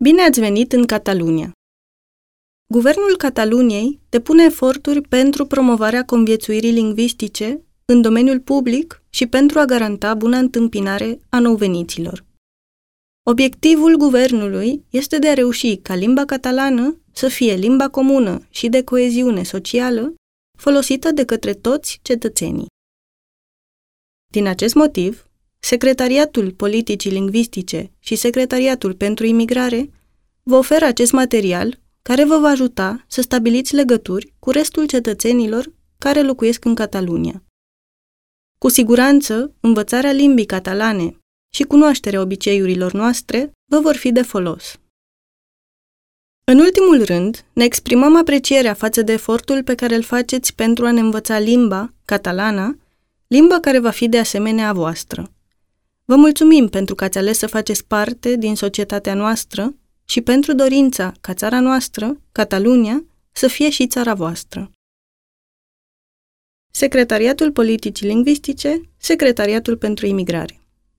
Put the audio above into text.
Bine ați venit în Catalunia! Guvernul Cataluniei depune eforturi pentru promovarea conviețuirii lingvistice în domeniul public și pentru a garanta buna întâmpinare a nou-veniților. Obiectivul guvernului este de a reuși ca limba catalană să fie limba comună și de coeziune socială folosită de către toți cetățenii. Din acest motiv, Secretariatul Politicii Lingvistice și Secretariatul pentru Imigrare vă oferă acest material care vă va ajuta să stabiliți legături cu restul cetățenilor care locuiesc în Catalunia. Cu siguranță, învățarea limbii catalane și cunoașterea obiceiurilor noastre vă vor fi de folos. În ultimul rând, ne exprimăm aprecierea față de efortul pe care îl faceți pentru a ne învăța limba, catalana, limba care va fi de asemenea a voastră. Vă mulțumim pentru că ați ales să faceți parte din societatea noastră și pentru dorința ca țara noastră, Catalunia, să fie și țara voastră. Secretariatul Politicii Lingvistice, Secretariatul pentru Imigrare.